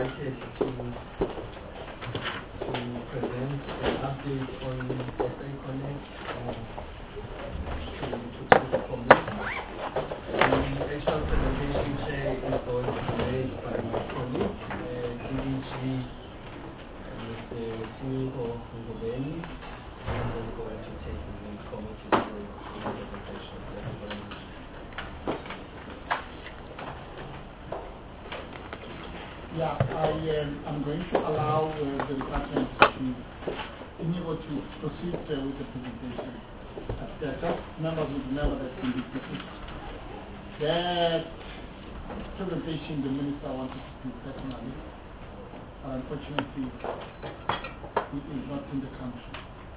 invited to present an update on SA Connect to the committee. The actual presentation chair is going to be made by my colleague, DDG Mr. Sinuko Ngobeni, and then going to take the committee through the presentation. Thank you very much. Yeah, I'm going to allow the department to be able to proceed with the presentation. There are just members who remember that in the that presentation the minister wanted to do personally, but unfortunately he is not in the country.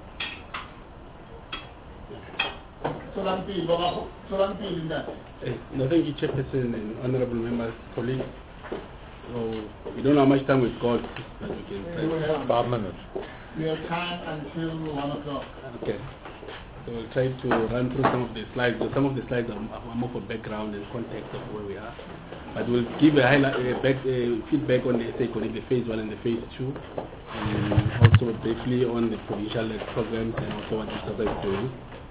Solanpi in that. No, thank you, Chairperson and honorable members, colleagues. So we don't know how much time we've got, but we can try. 5 minutes. We have time until 1 o'clock. Okay. So we'll try to run through some of the slides. So some of the slides are more for background and context of where we are. But we'll give a feedback on the SA Connect, the phase 1 and the phase 2, and also briefly on the provincial programs and also what the SASA is doing.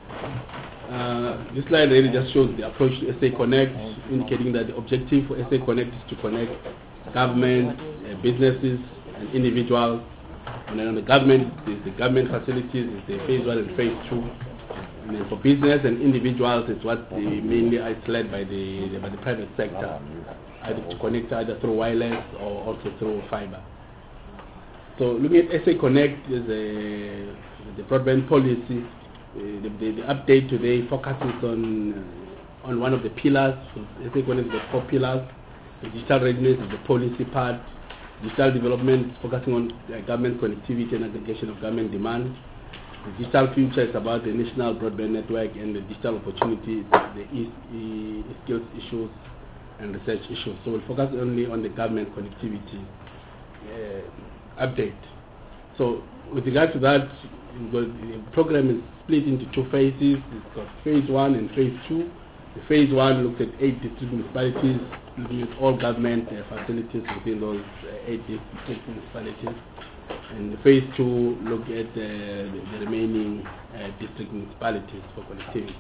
This slide really just shows the approach to SA Connect, indicating that the objective for SA Connect is to connect government, businesses, and individuals. And then on the government, there's the government facilities, it's the phase 1 and phase 2. And then for business and individuals, it's what mainly is led by the private sector, either to connect either through wireless or also through fiber. So looking at SA Connect is the broadband policy. The update today focuses on one of the pillars. So SA Connect has got 4 pillars. The digital readiness is the policy part. Digital development is focusing on government connectivity and aggregation of government demand. The digital future is about the national broadband network, and the digital opportunities, the skills issues and research issues. So we'll focus only on the government connectivity update. So with regard to that, the program is split into 2 phases. It's got phase 1 and phase 2. The phase 1 looks at 8 district municipalities, looking at all government facilities within those 8 district municipalities. And the phase 2 look at the remaining district municipalities for connectivity.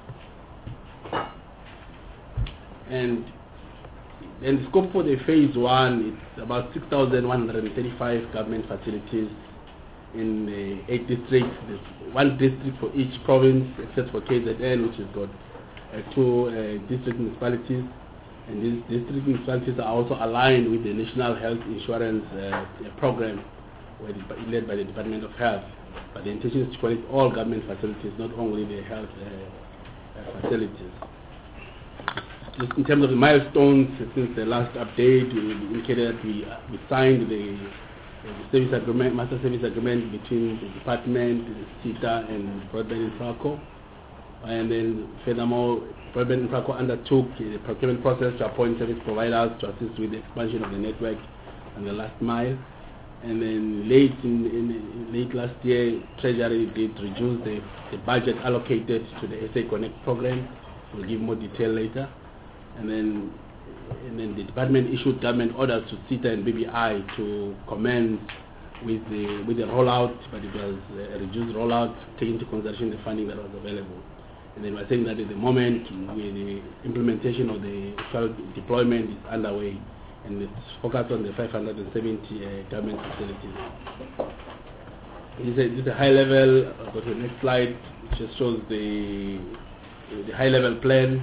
And the scope for the phase 1, it's about 6,135 government facilities in 8 districts. There's 1 district for each province, except for KZN, which has got 2 district municipalities. And these district municipalities are also aligned with the National Health Insurance Program, led by the Department of Health. But the intention is to connect all government facilities, not only the health facilities. Just in terms of the milestones, since the last update, we indicated that we signed the service agreement, master service agreement between the department, SITA, and Broadband Infraco. And then furthermore, Broadband Infraco undertook the procurement process to appoint service providers to assist with the expansion of the network and the last mile. And then late last year, Treasury did reduce the budget allocated to the SA Connect program. We'll give more detail later. And then the department issued government orders to SITA and BBI to commence with the rollout, but it was a reduced rollout, taking into consideration the funding that was available. And then we're saying that at the moment, the implementation of the deployment is underway, and it's focused on the 570 government facilities. This is a high level. I'll go to the next slide, which just shows the high level plan.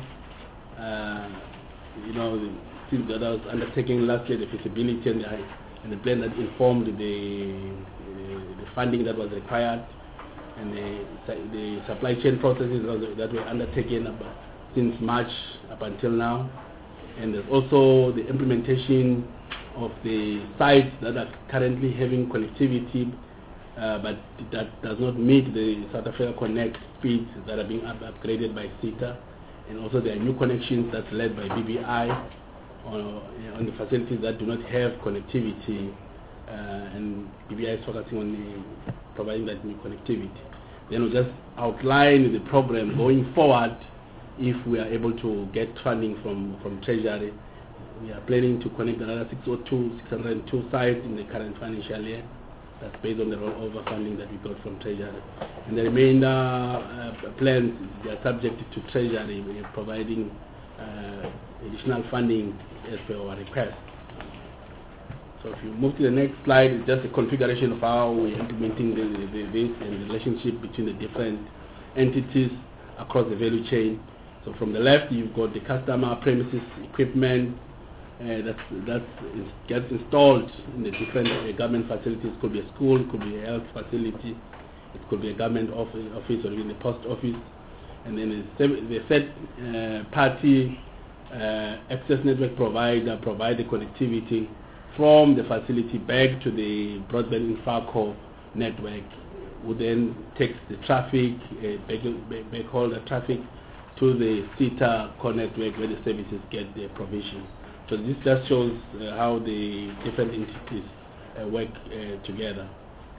Since that was undertaken last year, the feasibility and the plan that informed the funding that was required, and the supply chain processes that were undertaken since March up until now. And there's also the implementation of the sites that are currently having connectivity, but that does not meet the South Africa Connect speeds that are being upgraded by SITA. And also there are new connections that's led by BBI on the facilities that do not have connectivity, and BBI is focusing on providing that new connectivity. Then we'll just outline the program going forward if we are able to get funding from Treasury. we are planning to connect another 602 sites in the current financial year. That's based on the rollover funding that we got from Treasury. And the remainder plans, they are subject to Treasury providing additional funding as per our request. So if you move to the next slide, it's just a configuration of how we're implementing this and the relationship between the different entities across the value chain. So from the left, you've got the customer premises equipment that gets installed in the different government facilities. It could be a school, it could be a health facility, it could be a government office or even the post office. And then the third party access network provider provide the connectivity from the facility back to the broadband infraco network, who then takes the traffic, backhaul the traffic to the SITA core network where the services get their provision. So this just shows how the different entities work together.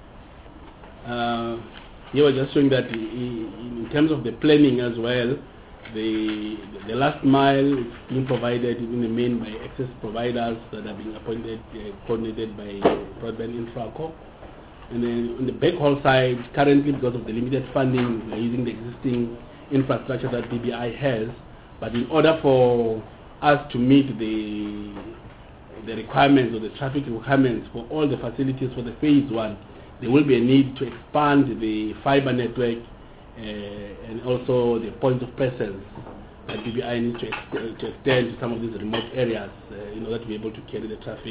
Here we're just showing that in terms of the planning as well, the last mile is being provided in the main by access providers that are being appointed, coordinated by broadband infraco. And then on the backhaul side, currently because of the limited funding, we're using the existing infrastructure that BBI has. But in order for us to meet the requirements or the traffic requirements for all the facilities for the phase one, there will be a need to expand the fiber network and also the point of presence that BBI needs to extend to some of these remote areas in order to be able to carry the traffic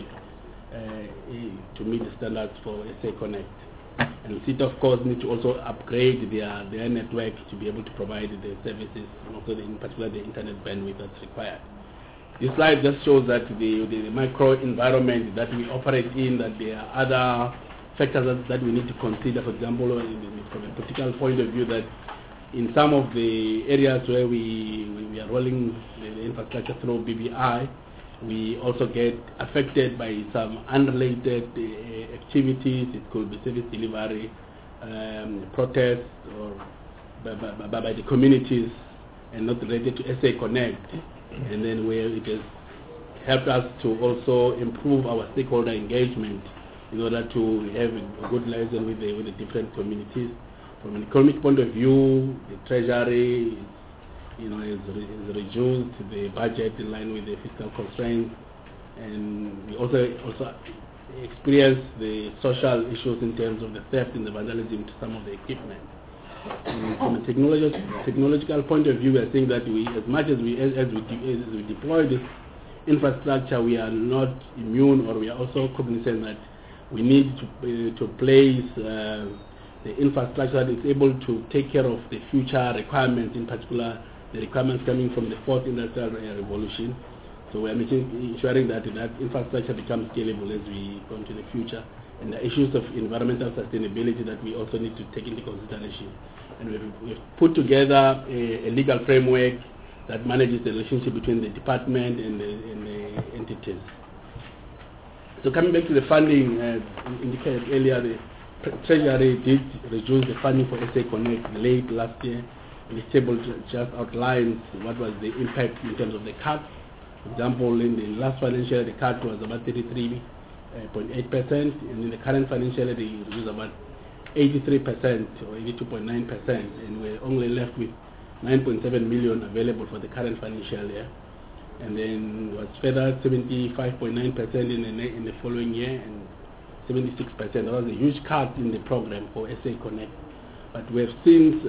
to meet the standards for SA Connect. And SITA, of course, need to also upgrade their network to be able to provide the services, and also in particular the internet bandwidth that's required. This slide just shows that the micro environment that we operate in, that there are other factors that we need to consider. For example, from a political point of view, that in some of the areas where we are rolling the infrastructure through BBI, we also get affected by some unrelated activities. It could be service delivery, protests, or by the communities, and not related to SA Connect. And then where it has helped us to also improve our stakeholder engagement in order to have a good liaison with the different communities. From an economic point of view, the Treasury has reduced the budget in line with the fiscal constraints, and we also experience the social issues in terms of the theft and the vandalism to some of the equipment. And from a technological point of view, we are saying that as much as we deploy this infrastructure, we are not immune, or we are also cognizant that we need to place the infrastructure that is able to take care of the future requirements, in particular the requirements coming from the fourth industrial revolution. So we are ensuring that infrastructure becomes scalable as we go into the future, and the issues of environmental sustainability that we also need to take into consideration. And we've put together a legal framework that manages the relationship between the department and the entities. So coming back to the funding, indicated earlier, the Treasury did reduce the funding for SA Connect late last year. This table just outlines what was the impact in terms of the cut. For example, in the last financial year, the cut was about 33.8%, and in the current financial year, they reduced about 83% or 82.9%, and we're only left with 9.7 million available for the current financial year. And then was further 75.9% in the following year, and 76%. That was a huge cut in the program for SA Connect. But we have since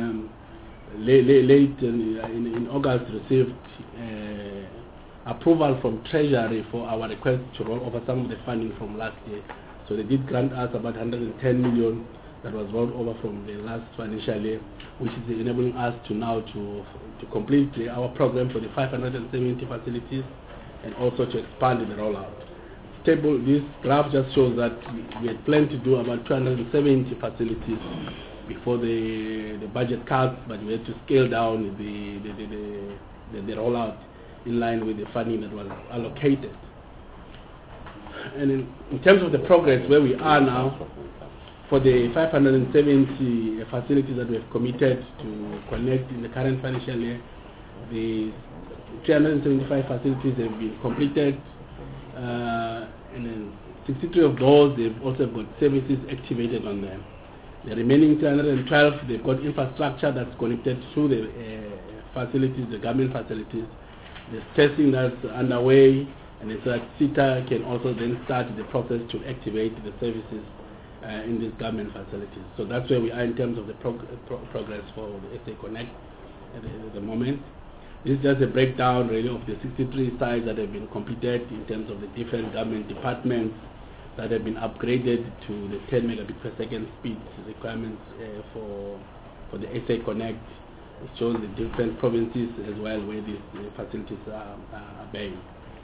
late in August received approval from Treasury for our request to roll over some of the funding from last year. So they did grant us about 110 million that was rolled over from the last financial year, which is enabling us to now to complete our program for the 570 facilities and also to expand the rollout. This graph just shows that we had planned to do about 270 facilities before the budget cuts, but we had to scale down the rollout in line with the funding that was allocated. And in terms of the progress, where we are now, for the 570 facilities that we have committed to connect in the current financial year, The 375 facilities have been completed, and then 63 of those, they've also got services activated on them. The remaining 312, they've got infrastructure that's connected to the facilities, the government facilities. There's testing that's underway, and so that SETA can also then start the process to activate the services in these government facilities. So that's where we are in terms of the progress for the SA Connect at the moment. This is just a breakdown really of the 63 sites that have been completed in terms of the different government departments that have been upgraded to the 10 megabit per second speed requirements for the SA Connect. It shows the different provinces as well where these facilities are based.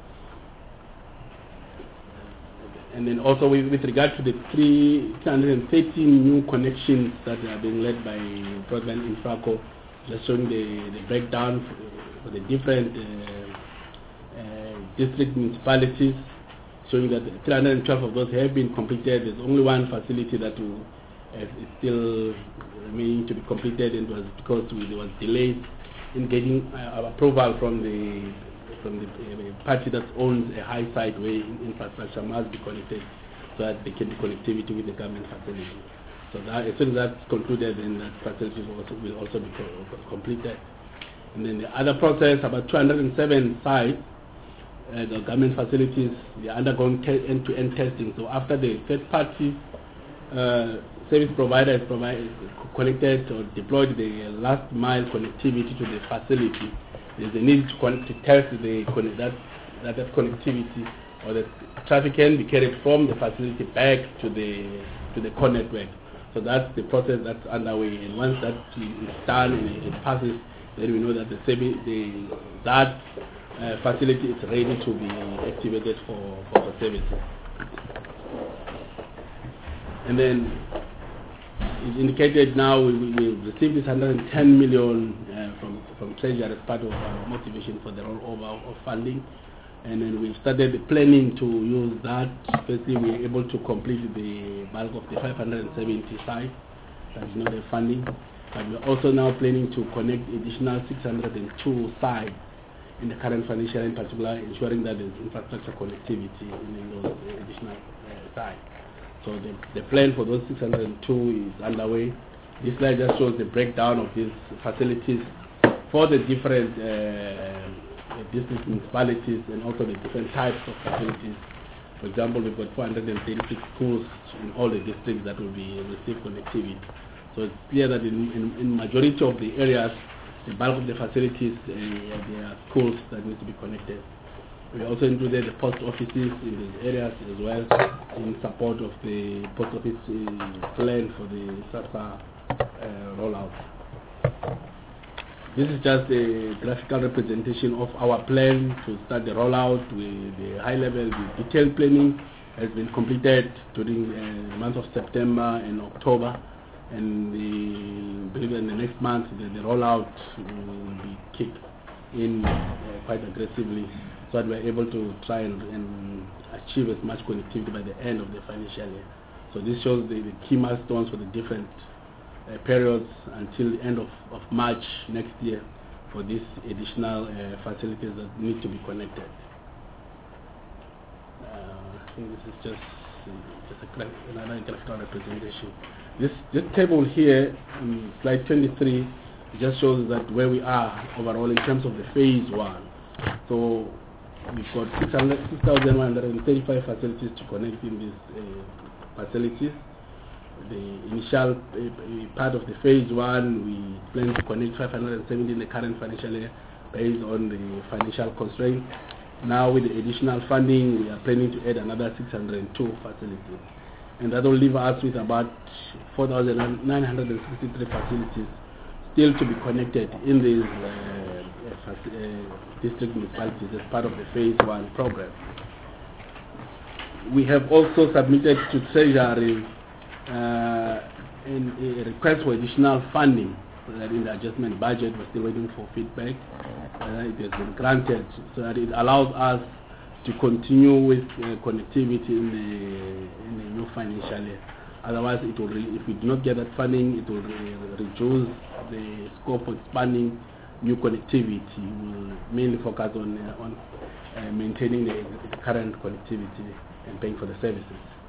And then also with regard to the 313 new connections that are being led by Broadband Infraco, just showing the breakdown for the different district municipalities, showing that 312 of those have been completed. There's only one facility that is still remaining to be completed, and it was because there was delays in getting approval from the party that owns a high site where infrastructure must be connected so that there can be connectivity with the government facility. So that, as soon as that's concluded, then that facility will also be completed. And then the other process, about 207 sites, the government facilities, they are undergoing end-to-end testing. So after the third-party service provider is connected or deployed the last mile connectivity to the facility, there's a need to test that connectivity, or the traffic can be carried from the facility back to the core network. So that's the process that's underway, and once that is done and it passes, then we know that that facility is ready to be activated for services. And then it's indicated now we received this 110 million from Treasury as part of our motivation for the rollover of funding. And then we've started the planning to use that. Firstly, we were able to complete the bulk of the 570 sites. That's not the funding. But we're also now planning to connect additional 602 sites in the current financial year, in particular, ensuring that there's infrastructure connectivity in those additional sites. So the plan for those 602 is underway. This slide just shows the breakdown of these facilities for the different district municipalities and also the different types of facilities. For example, we've got 436 schools in all the districts that will be receive connectivity. So it's clear that in majority of the areas, the bulk of the facilities, there are schools that need to be connected. We also included the post offices in these areas as well, in support of the post office plan for the SASA rollout. This is just a graphical representation of our plan to start the rollout. With the high level, the detailed planning has been completed during the month of September and October, and believe in the next month the rollout will be kicked in quite aggressively, so that we're able to try and achieve as much connectivity by the end of the financial year. So this shows the key milestones for the different periods until the end of March next year for these additional facilities that need to be connected. I think this is just another graphical representation. This table here, slide 23, just shows that where we are overall in terms of the phase one. So we've got 6,135 facilities to connect in these facilities. The initial part of the phase one, we plan to connect 570 in the current financial year based on the financial constraints. Now with the additional funding, we are planning to add another 602 facilities. And that will leave us with about 4,963 facilities still to be connected in these district municipalities as part of the phase one program. We have also submitted to Treasury a request for additional funding that in the adjustment budget. We're still waiting for feedback. It has been granted, so that it allows us to continue with connectivity in the new financial year. Otherwise, if we do not get that funding, it will reduce the scope of expanding new connectivity. Will mainly focus on maintaining the current connectivity and paying for the services.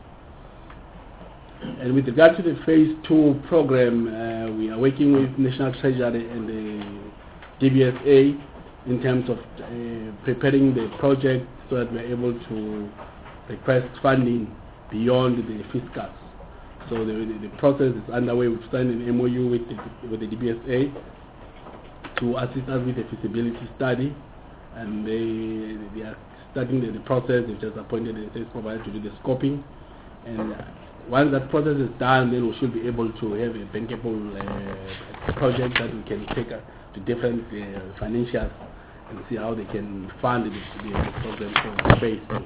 And with regard to the Phase 2 program, we are working with National Treasury and the DBSA in terms of preparing the project so that we are able to request funding beyond the fiscals. So the process is underway. We've signed an MOU with the DBSA to assist us with a feasibility study, and they are starting the process. They've just appointed a service provider to do the scoping, and once that process is done, then we should be able to have a bankable project that we can take to different financials and see how they can fund the program for Phase 2.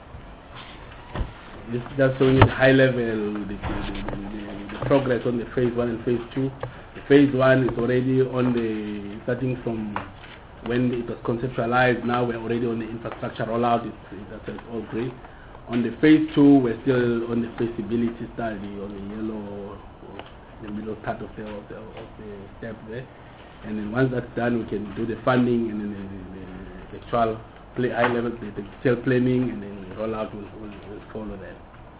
This is just showing at high level the progress on the Phase 1 and Phase 2. The Phase 1 is already on the, starting from when it was conceptualized, now we're already on the infrastructure rollout. That's all great. On the Phase 2, we're still on the feasibility study on the yellow, the middle part of the step there. And then once that's done, we can do the funding and then the actual high level, the detailed planning, and then the rollout will follow that.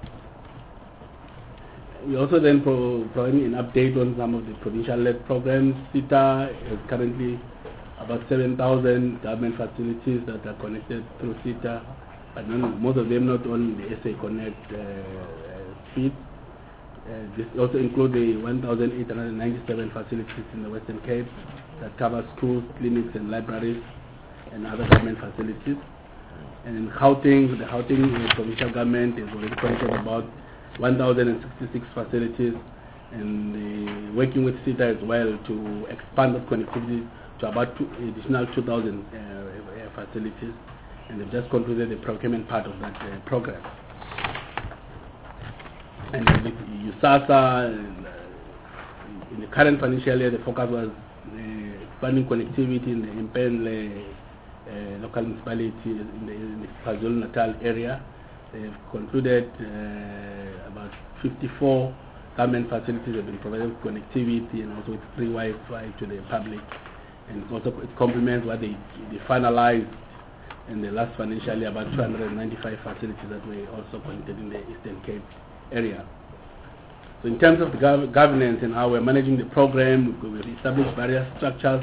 We also then providing an update on some of the provincial-led programs. SETA is currently about 7,000 government facilities that are connected through SETA, but most of them not on the SA Connect speed. This also includes the 1,897 facilities in the Western Cape that cover schools, clinics, and libraries, and other government facilities. And in Gauteng, the Gauteng provincial government is already connected about 1,066 facilities, and working with SETA as well to expand that connectivity to about additional 2,000 facilities, and they've just concluded the procurement part of that program. And with USASA, in the current financial year, the focus was expanding connectivity in the Mpenle local municipality in the KwaZulu-Natal area. They've concluded about 54 government facilities have been provided with connectivity and also with free Wi-Fi to the public. And also it complements what they finalized in the last financial year, about 295 facilities that were also connected in the Eastern Cape area. So in terms of the governance and how we're managing the program, we've established various structures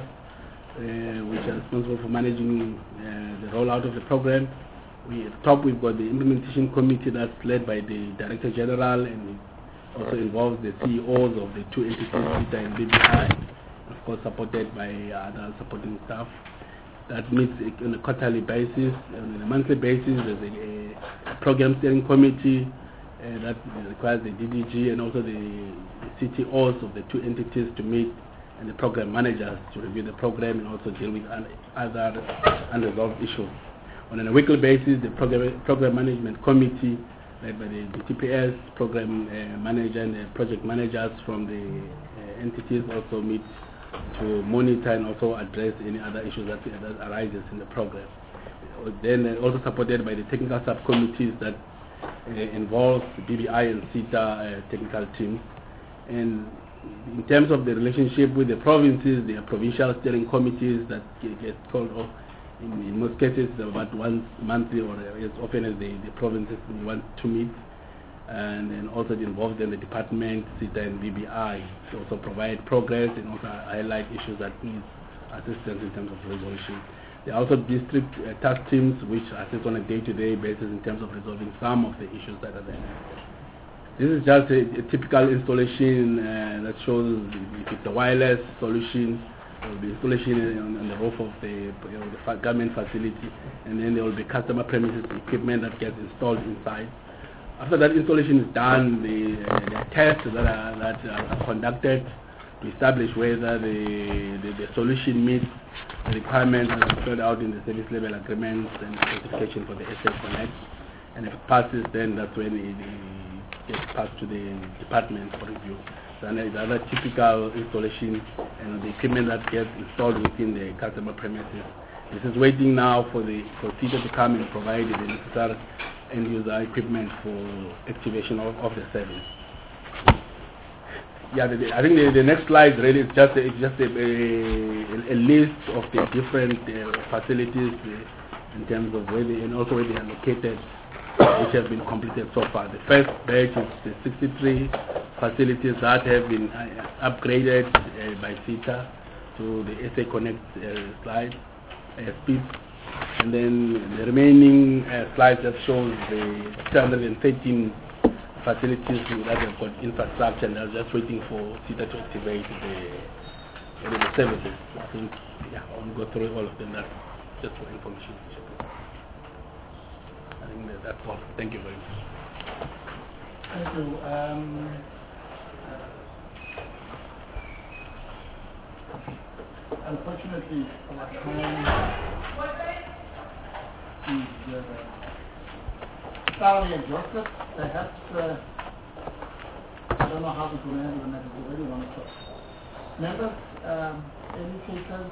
which are responsible for managing the rollout of the program. At the top we've got the implementation committee that's led by the Director General, and it also involves the CEOs of the two entities, SETA and BBI, of course supported by other supporting staff. That meets on a quarterly basis. On a monthly basis, there's a program steering committee that requires the DDG and also the CTOs of the two entities to meet, and the program managers to review the program and also deal with other unresolved issues. On a weekly basis, the program management committee led by the TPS program manager and the project managers from the entities also meet to monitor and also address any other issues that arises in the program. Then also supported by the technical subcommittees that involve the BBI and SETA technical teams. And in terms of the relationship with the provinces, there are provincial steering committees that get called off. In most cases, about once monthly or as often as the provinces want to meet. And then also involved in the department, SETA and BBI, to also provide progress and also highlight issues that need assistance in terms of resolution. There are also district task teams which assist on a day-to-day basis in terms of resolving some of the issues that are there. This is just a typical installation that shows if it's a wireless solution, there will be installation on the roof of the government facility, and then there will be customer premises equipment that gets installed inside. After that installation is done, there are tests that are conducted to establish whether the solution meets the requirements that are spelled out in the service level agreements and certification for the SA Connect. And if it passes, then that's when it gets passed to the department for review. So the other typical installation and the equipment that gets installed within the customer premises. This is waiting now for SETA to come and provide the necessary end user equipment for activation of the service. Yeah, I think the next slide really is just a list of the different facilities in terms of where they, and also where they are located, which have been completed so far. The first batch is the 63 facilities that have been upgraded by CETA to the SA Connect slide speed. And then the remaining slides that shows the 213 facilities that have got infrastructure and are just waiting for CETA to activate the services. I think, yeah, I won't go through all of them. That's just for information. I think that's all. Thank you very much. Thank you. Unfortunately, our time is thoroughly exhausted. Perhaps, I don't know how to handle the matter. We really want to talk. Members, any takers?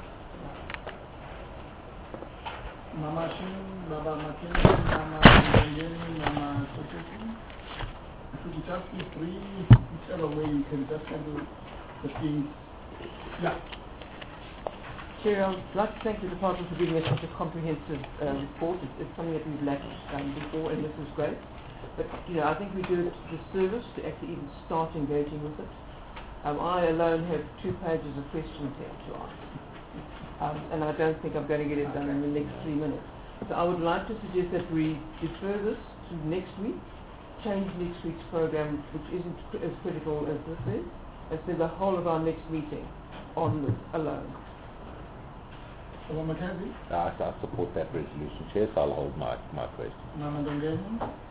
Mama Shin, Baba Makin, Mama Yeni, Mama Soteshi? It could just be three, whichever way you can just handle the things. Yeah. Chair, I would like to thank the department for giving us such a comprehensive report. It's something that we've lacked before, and this is great. But I think we do it the service to actually even start engaging with it. I alone have 2 pages of questions here to ask, and I don't think I'm going to get it done in the next 3 minutes. So I would like to suggest that we defer this to next week, change next week's program, which isn't as critical as this is, and spend the whole of our next meeting on this alone. Mackenzie? I support that resolution, Chair, so I'll hold my question. Mama Dongeni?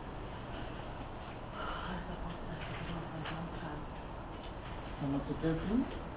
Mama Soteshi?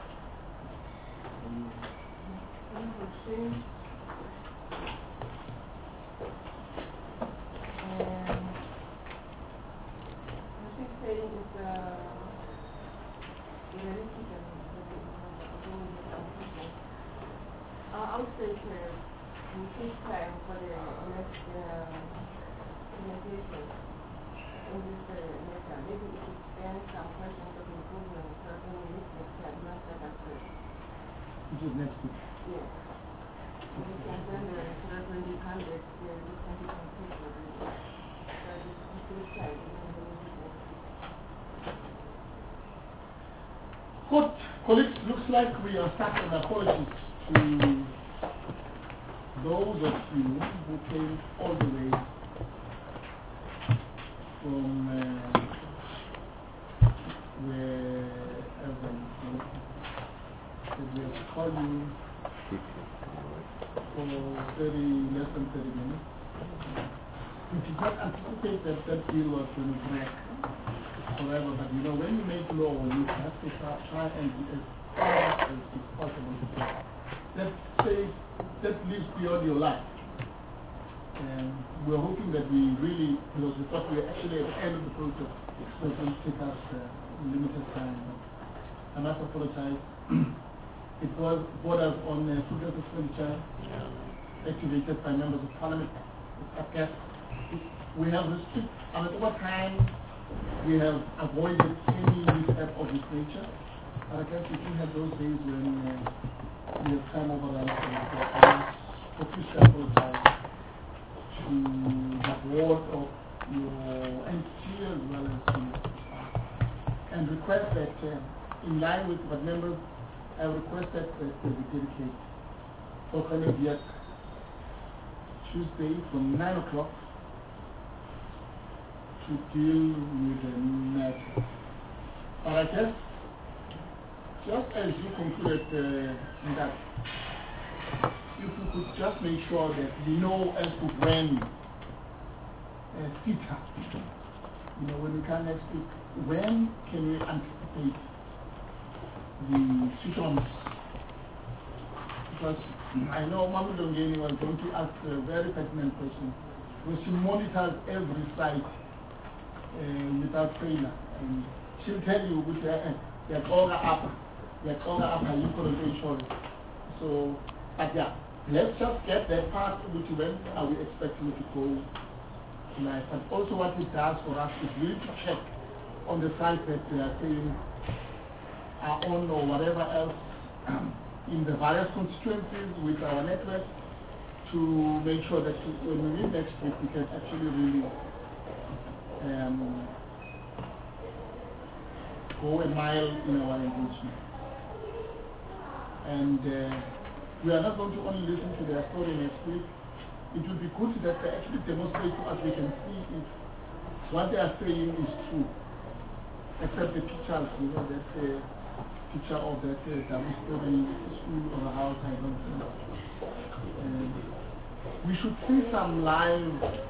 I would say we take time for the next presentation in this matter. Maybe we should spend some questions of improvement so when we meet next time, not set up first. Which is next week? Yes. We can send the when you come back, we can be complete with it. So this is time, and then we meet next week. Good. Colleagues, looks like we are stuck on apologies to those of you who came all the way from wherever you came. We have called you for less than 30 minutes. We did not anticipate that deal was going to drag forever, but when you make law, you have to try and be as fast as it's possible to do. That lives beyond your life. And we're hoping that we really, because we thought we were actually at the end of the process, so it will take us limited time. I must apologize. It was borders on food expenditure activated by members of parliament. We have restricted, over time, we have avoided any mishap of this nature. But I guess we still have those days when we have time overruns. So please apologize to the board of your entity as well as to and request that in line with what members have requested that we dedicate for Yet Tuesday from 9 o'clock to deal with the matter. But I guess just as you concluded that if we could just make sure that we know as to when CETA, when we come next week, when can we anticipate the switch-ons? Because I know Mama Dongeni was going to ask a very pertinent question, because she monitors every site without failure. And she'll tell you which they're all up, you couldn't ensure it. So, but yeah, let's just get that part which when are we expecting it to go live. But also what it does for us is really to check on the site that they are saying our own or whatever else in the various constituencies with our network to make sure that when we meet next week, we can actually really go a mile in our engagement. And we are not going to only listen to their story next week. It would be good that they actually demonstrate to us we can see if what they are saying is true. Except the pictures, you know, that picture of that double-story school or a house, I don't know. We should see some live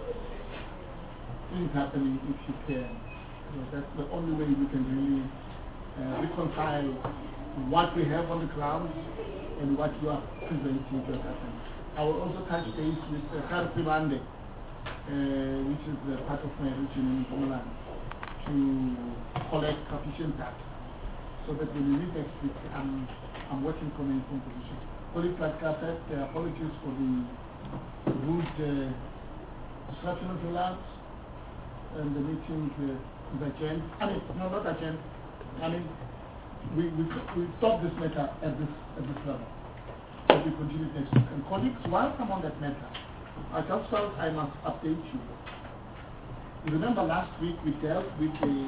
things happening if you can. So that's the only way we can really reconcile what we have on the ground and what you are presenting to happen. I will also touch base with Karpi Bande, which is part of my region in Poland, to collect sufficient data so that when we meet next week, I'm working from a informed position. Colleague Platka said, apologies for the rude disruption of the labs, and the meeting is adjourned. I mean, no, not adjourned. I mean, we stop this matter at this level. So we continue next week. And colleagues, while I'm on that matter, I just felt I must update you. You remember last week we dealt with the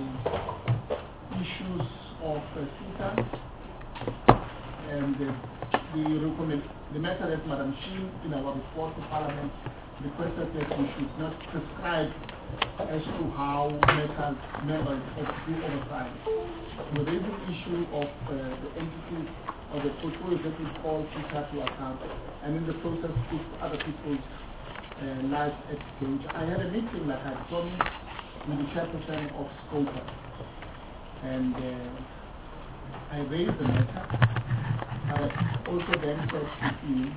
issues of CETA and the matter that Madam Sheen in our report to Parliament requested that we should not prescribe as to how members do oversight. We raised the issue of the entities or the portfolios that we call CETA to account, and in the process put other people's lives at stake. I had a meeting, like I promised, with the chairperson of SCOPA, and I raised the matter. I also then said to him,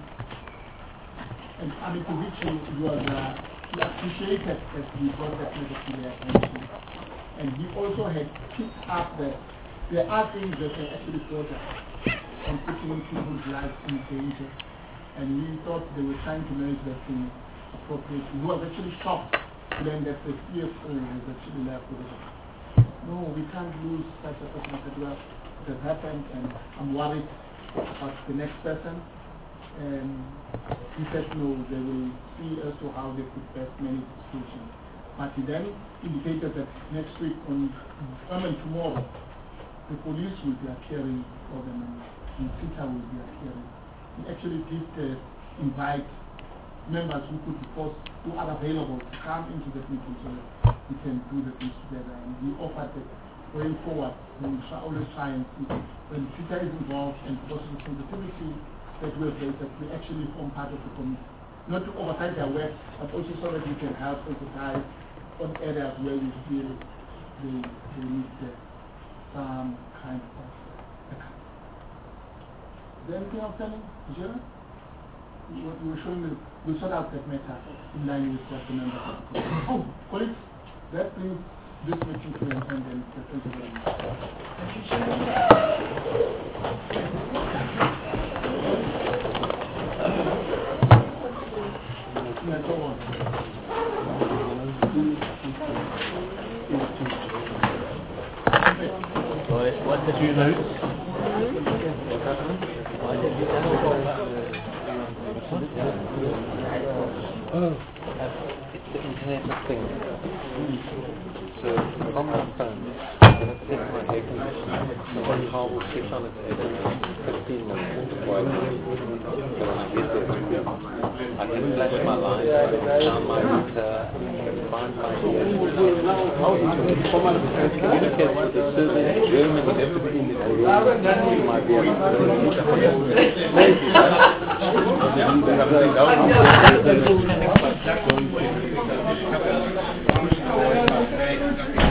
and I mean to which you appreciated that we brought that matter to their attention. And he also had picked up that there are things that are actually important and putting people's lives in danger. And we thought they were trying to manage that thing appropriately. He was actually shocked to learn that the CFO was actually left with it. No, we can't lose such a person. I said, well, it has happened and I'm worried about the next person. And he said, no, they will see as to how they could best manage the situation. But he then indicated that next week and tomorrow, the police will be appearing for them and CETA will be appearing. He actually did invite members who could, of course, who are available to come into the meeting so that we can do the things together. And he offered that going forward, we shall always try and see when CETA is involved and possible sensitivity that we have raised, that we actually form part of the committee. Not to oversight their work, but also so that we can help emphasize on areas where we feel they need some kind of account. Is there anything else telling? Jira? You were showing me, we sort out that matter in line with what the members have. Oh, colleagues, that brings this meeting to an end, and thank you very much. Thank you, yeah, go on. What did you note? It's the Internet of Things. So from my phone, I'm going to set my air conditioner. So one car will switch on its air conditioner 15 minutes before I go. So when I get there, I can flash my lights, down my router, find my ears. Communicate with the server in Germany, everybody in the room. You might be able to